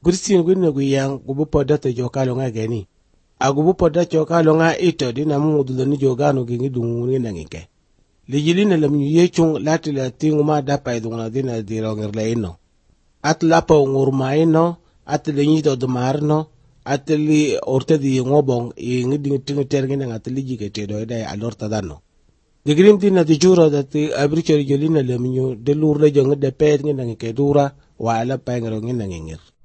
Christian gwinne guyang gubu poda to jokalo nga geni. Agubu poda jokalo nga ito di na mungudulo ni jogano gingi dungungi nangike. Lijilina lam yechung lati la tinguma dapa idungna dina dirongirla ino. At lapa ngurma ino, at li nyito dumarno, at li orte di ngobong ingi dingi tingi tergina at li jikete do ida alorta dano. Digrim dina di juro dati abrichori jolina lam nyu delur le jonga de pet ngi nangike dura wa ala pa ngiro ngi nangingir.